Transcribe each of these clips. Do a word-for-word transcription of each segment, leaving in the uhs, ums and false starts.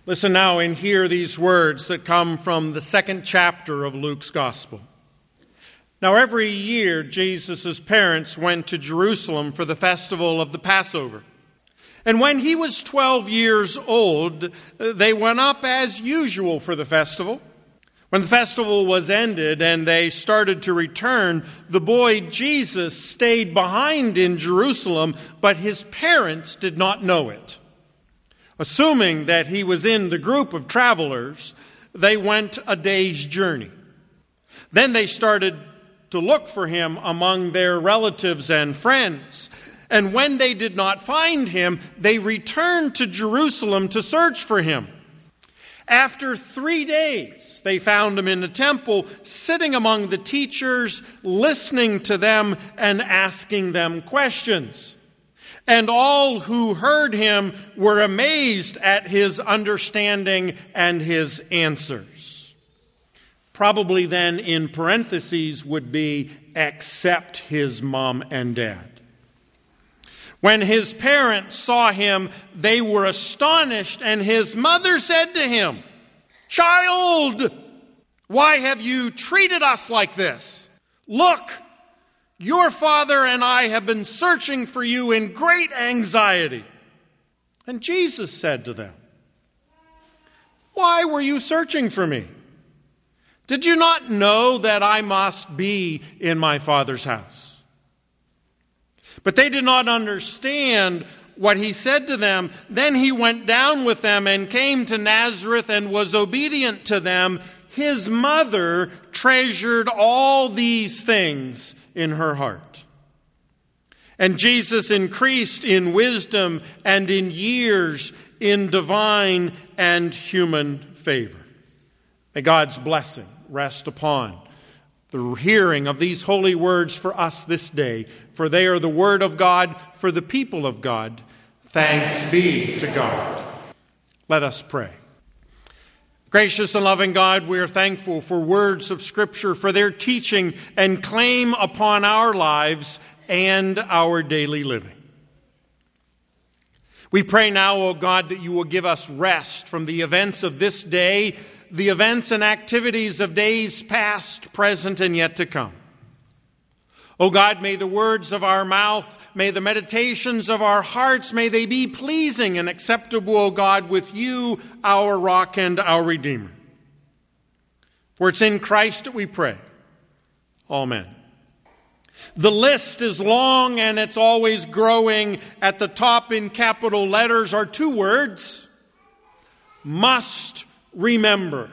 Listen now and hear these words that come from the second chapter of Luke's Gospel. Now, every year, Jesus' parents went to Jerusalem for the festival of the Passover. And when he was twelve years old, they went up as usual for the festival. When the festival was ended and they started to return, the boy Jesus stayed behind in Jerusalem, but his parents did not know it. Assuming that he was in the group of travelers, they went a day's journey. Then they started to look for him among their relatives and friends. And when they did not find him, they returned to Jerusalem to search for him. After three days, they found him in the temple, sitting among the teachers, listening to them and asking them questions. And all who heard him were amazed at his understanding and his answers. Probably then in parentheses would be, except his mom and dad. When his parents saw him, they were astonished, and his mother said to him, "Child, why have you treated us like this? Look, your father and I have been searching for you in great anxiety." And Jesus said to them, "Why were you searching for me? Did you not know that I must be in my Father's house?" But they did not understand what he said to them. Then he went down with them and came to Nazareth and was obedient to them. His mother treasured all these things in her heart. And Jesus increased in wisdom and in years, in divine and human favor. May God's blessing rest upon the hearing of these holy words for us this day, for they are the word of God for the people of God. Thanks be to God. Let us pray. Gracious and loving God, we are thankful for words of Scripture, for their teaching and claim upon our lives and our daily living. We pray now, O God, that you will give us rest from the events of this day, the events and activities of days past, present, and yet to come. O God, may the words of our mouth, may the meditations of our hearts, may they be pleasing and acceptable, O God, with you, our rock and our Redeemer. For it's in Christ that we pray. Amen. The list is long and it's always growing. At the top in capital letters are two words: must remember.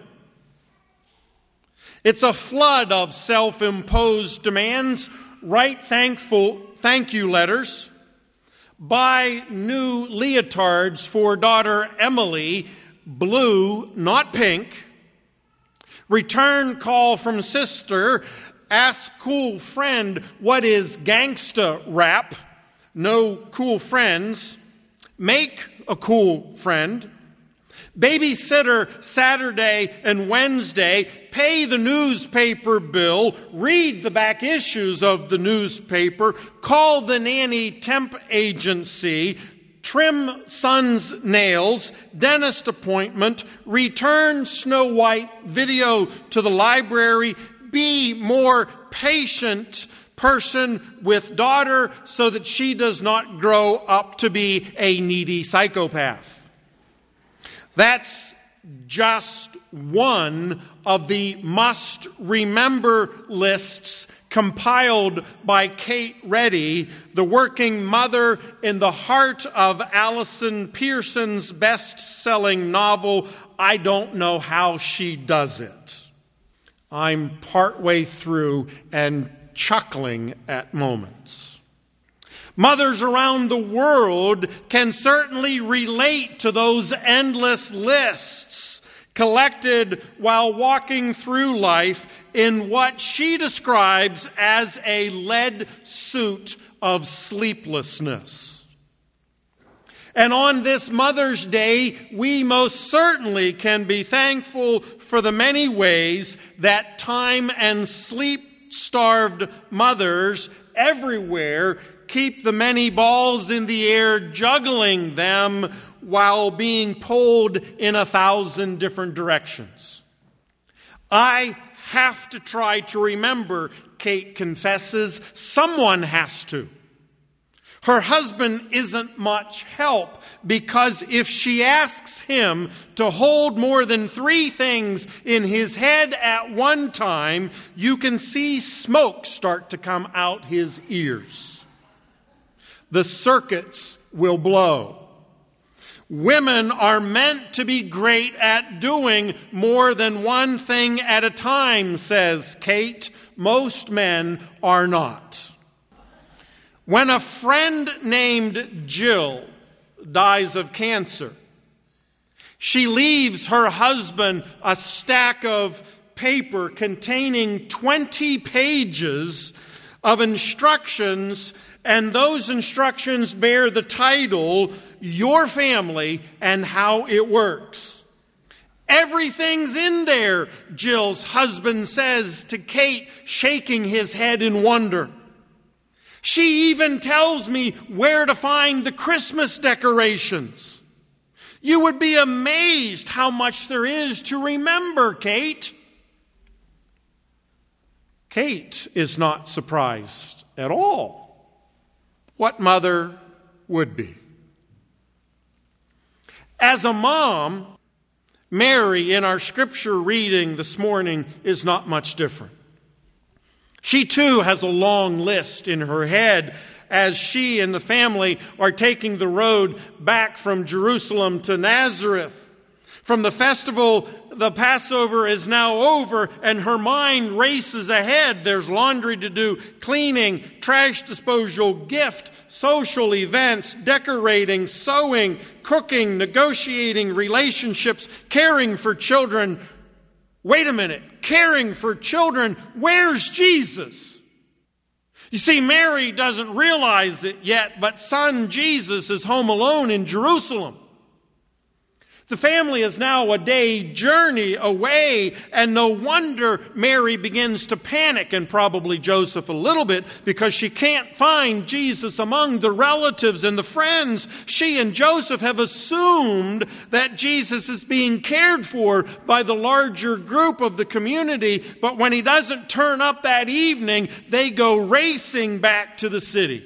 It's a flood of self-imposed demands. Write thankful thank you letters. Buy new leotards for daughter Emily, blue, not pink. Return call from sister. Ask cool friend what is gangsta rap. No cool friends. Make a cool friend. Babysitter Saturday and Wednesday, pay the newspaper bill, read the back issues of the newspaper, call the nanny temp agency, trim son's nails, dentist appointment, return Snow White video to the library, be more patient person with daughter so that she does not grow up to be a needy psychopath. That's just one of the must-remember lists compiled by Kate Reddy, the working mother in the heart of Allison Pearson's best-selling novel, I Don't Know How She Does It. I'm partway through and chuckling at moments. Mothers around the world can certainly relate to those endless lists collected while walking through life in what she describes as a lead suit of sleeplessness. And on this Mother's Day, we most certainly can be thankful for the many ways that time and sleep-starved mothers everywhere keep the many balls in the air, juggling them while being pulled in a thousand different directions. I have to try to remember, Kate confesses. Someone has to. Her husband isn't much help, because if she asks him to hold more than three things in his head at one time, you can see smoke start to come out his ears. The circuits will blow. Women are meant to be great at doing more than one thing at a time, says Kate. Most men are not. When a friend named Jill dies of cancer, she leaves her husband a stack of paper containing twenty pages of instructions, and those instructions bear the title, Your Family and How It Works. Everything's in there, Jill's husband says to Kate, shaking his head in wonder. She even tells me where to find the Christmas decorations. You would be amazed how much there is to remember, Kate. Kate is not surprised at all. What mother would be? As a mom, Mary, in our scripture reading this morning, is not much different. She too has a long list in her head as she and the family are taking the road back from Jerusalem to Nazareth. From the festival, the Passover is now over, and her mind races ahead. There's laundry to do, cleaning, trash disposal, gift, social events, decorating, sewing, cooking, negotiating, relationships, caring for children. Wait a minute. Caring for children, where's Jesus? You see, Mary doesn't realize it yet, but son Jesus is home alone in Jerusalem. The family is now a day journey away, and no wonder Mary begins to panic, and probably Joseph a little bit, because she can't find Jesus among the relatives and the friends. She and Joseph have assumed that Jesus is being cared for by the larger group of the community, but when he doesn't turn up that evening, they go racing back to the city.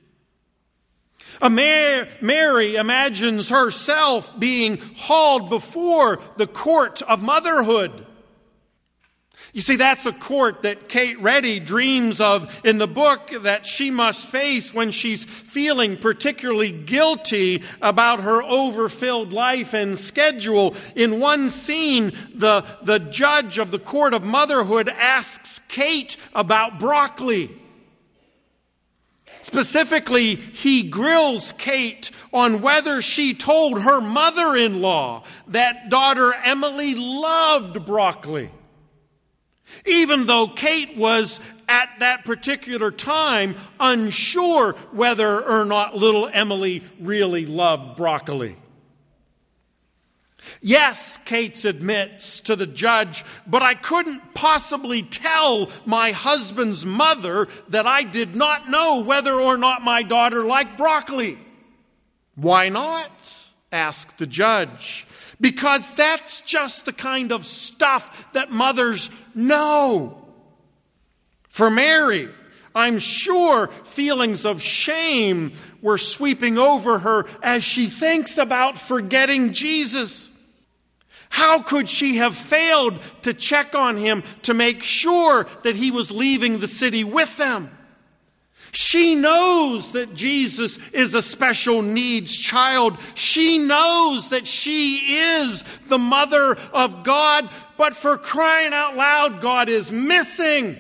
Mary imagines herself being hauled before the court of motherhood. You see, that's a court that Kate Reddy dreams of in the book that she must face when she's feeling particularly guilty about her overfilled life and schedule. In one scene, the, the judge of the court of motherhood asks Kate about broccoli. Specifically, he grills Kate on whether she told her mother-in-law that daughter Emily loved broccoli. Even though Kate was at that particular time unsure whether or not little Emily really loved broccoli. Yes, Kate admits to the judge, but I couldn't possibly tell my husband's mother that I did not know whether or not my daughter liked broccoli. Why not? Asked the judge. Because that's just the kind of stuff that mothers know. For Mary, I'm sure feelings of shame were sweeping over her as she thinks about forgetting Jesus. How could she have failed to check on him to make sure that he was leaving the city with them? She knows that Jesus is a special needs child. She knows that she is the mother of God, but for crying out loud, God is missing.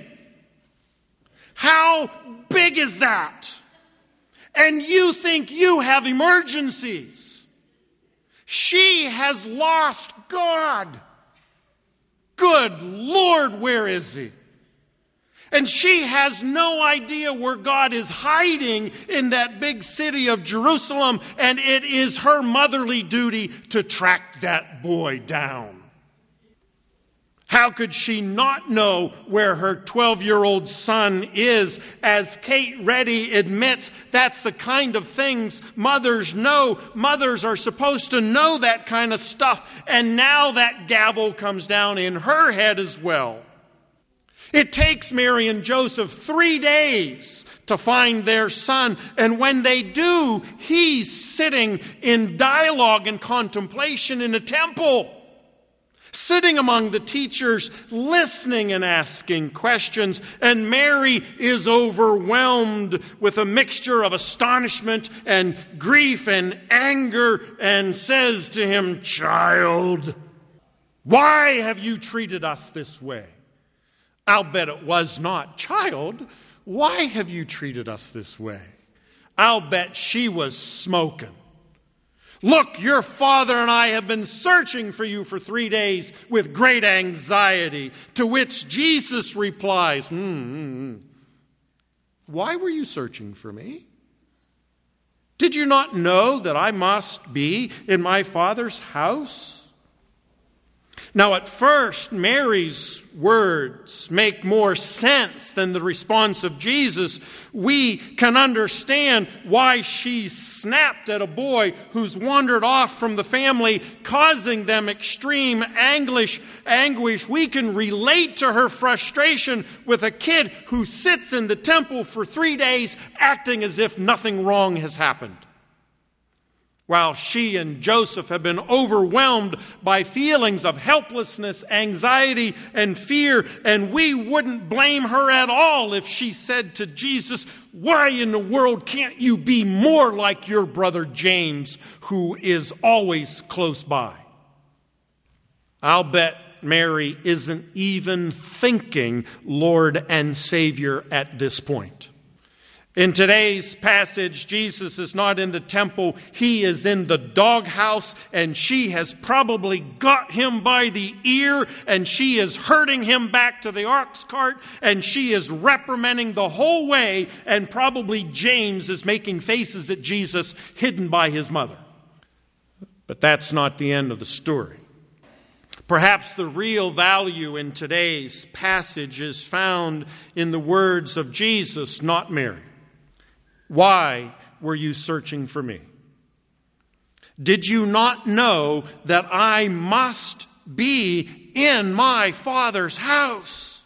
How big is that? And you think you have emergencies. She has lost God. Good Lord, where is he? And she has no idea where God is hiding in that big city of Jerusalem, and it is her motherly duty to track that boy down. How could she not know where her twelve-year-old son is? As Kate Reddy admits, that's the kind of things mothers know. Mothers are supposed to know that kind of stuff. And now that gavel comes down in her head as well. It takes Mary and Joseph three days to find their son. And when they do, he's sitting in dialogue and contemplation in a temple, sitting among the teachers, listening and asking questions. And Mary is overwhelmed with a mixture of astonishment and grief and anger and says to him, "Child, why have you treated us this way?" I'll bet it was not, "Child, why have you treated us this way?" I'll bet she was smoking. "Look, your father and I have been searching for you for three days with great anxiety." To which Jesus replies, mm-hmm. "Why were you searching for me? Did you not know that I must be in my Father's house?" Now, at first, Mary's words make more sense than the response of Jesus. We can understand why she snapped at a boy who's wandered off from the family, causing them extreme anguish. Anguish. We can relate to her frustration with a kid who sits in the temple for three days, acting as if nothing wrong has happened, while she and Joseph have been overwhelmed by feelings of helplessness, anxiety, and fear. And we wouldn't blame her at all if she said to Jesus, "Why in the world can't you be more like your brother James, who is always close by?" I'll bet Mary isn't even thinking Lord and Savior at this point. In today's passage, Jesus is not in the temple. He is in the doghouse, and she has probably got him by the ear, and she is herding him back to the ox cart, and she is reprimanding the whole way, and probably James is making faces at Jesus, hidden by his mother. But that's not the end of the story. Perhaps the real value in today's passage is found in the words of Jesus, not Mary. "Why were you searching for me? Did you not know that I must be in my Father's house?"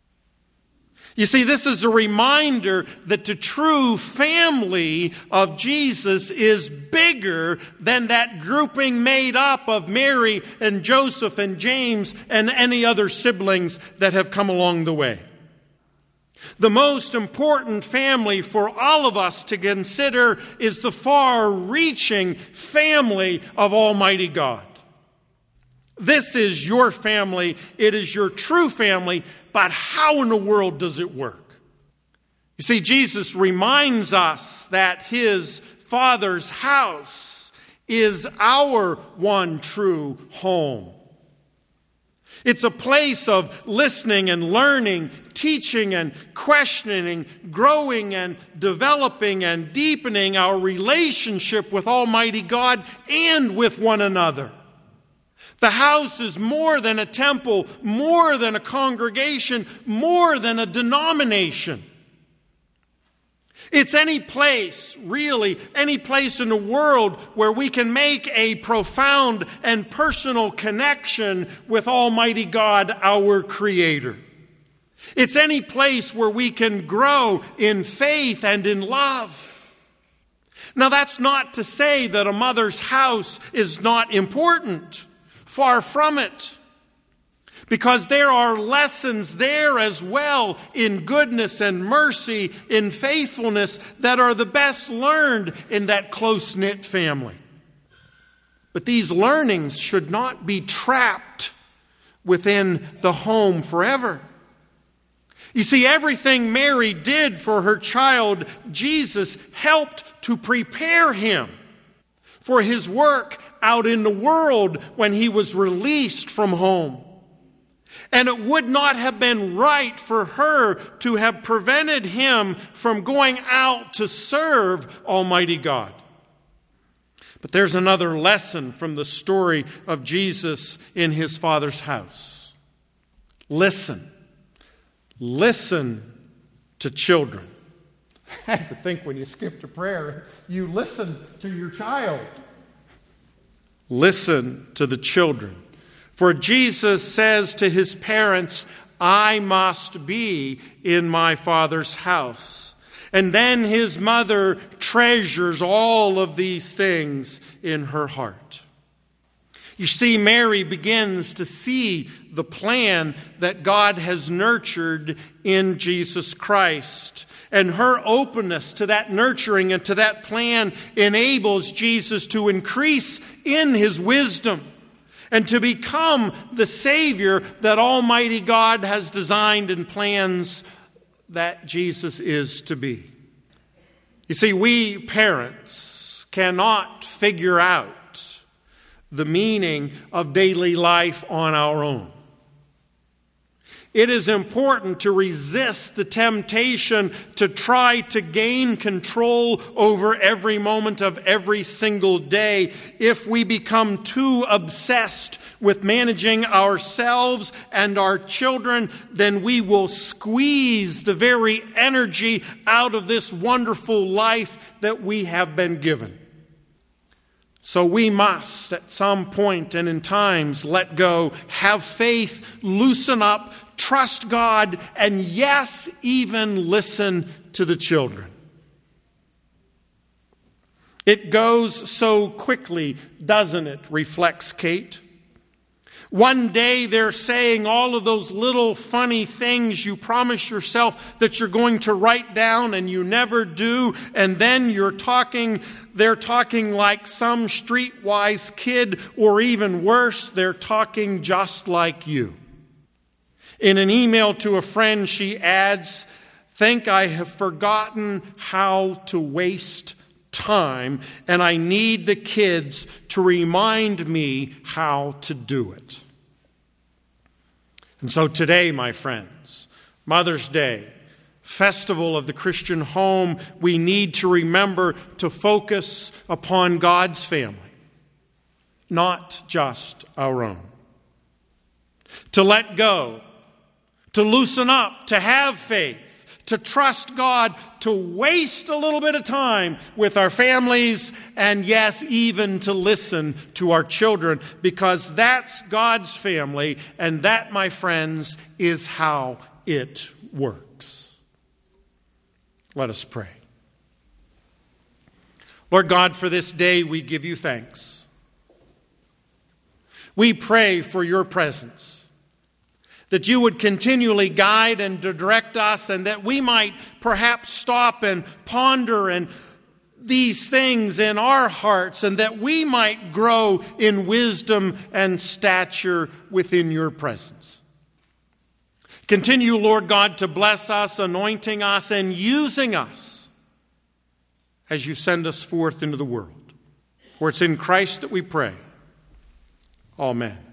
You see, this is a reminder that the true family of Jesus is bigger than that grouping made up of Mary and Joseph and James and any other siblings that have come along the way. The most important family for all of us to consider is the far-reaching family of Almighty God. This is your family. It is your true family. But how in the world does it work? You see, Jesus reminds us that his Father's house is our one true home. It's a place of listening and learning, teaching and questioning, growing and developing and deepening our relationship with Almighty God and with one another. The house is more than a temple, more than a congregation, more than a denomination. It's any place, really, any place in the world where we can make a profound and personal connection with Almighty God, our Creator. It's any place where we can grow in faith and in love. Now, that's not to say that a mother's house is not important. Far from it. Because there are lessons there as well in goodness and mercy, in faithfulness, that are the best learned in that close-knit family. But these learnings should not be trapped within the home forever. You see, everything Mary did for her child, Jesus helped to prepare him for his work out in the world when he was released from home. And it would not have been right for her to have prevented him from going out to serve Almighty God. But there's another lesson from the story of Jesus in his Father's house. Listen. Listen to children. I had to think when you skip to prayer, you listen to your child. Listen to the children. For Jesus says to his parents, I must be in my Father's house. And then his mother treasures all of these things in her heart. You see, Mary begins to see the plan that God has nurtured in Jesus Christ. And her openness to that nurturing and to that plan enables Jesus to increase in his wisdom and to become the Savior that Almighty God has designed and plans that Jesus is to be. You see, we parents cannot figure out the meaning of daily life on our own. It is important to resist the temptation to try to gain control over every moment of every single day. If we become too obsessed with managing ourselves and our children, then we will squeeze the very energy out of this wonderful life that we have been given. So we must, at some point and in times, let go, have faith, loosen up, trust God, and yes, even listen to the children. It goes so quickly, doesn't it? Reflects Kate. One day they're saying all of those little funny things you promise yourself that you're going to write down and you never do. And then you're talking, they're talking like some streetwise kid, or even worse, they're talking just like you. In an email to a friend, she adds, think I have forgotten how to waste time, and I need the kids to remind me how to do it. And so today, my friends, Mother's Day, festival of the Christian home, we need to remember to focus upon God's family, not just our own. To let go, to loosen up, to have faith, to trust God, to waste a little bit of time with our families, and yes, even to listen to our children, because that's God's family, and that, my friends, is how it works. Let us pray. Lord God, for this day we give you thanks. We pray for your presence, that you would continually guide and direct us, and that we might perhaps stop and ponder and these things in our hearts, and that we might grow in wisdom and stature within your presence. Continue, Lord God, to bless us, anointing us and using us as you send us forth into the world. For it's in Christ that we pray. Amen.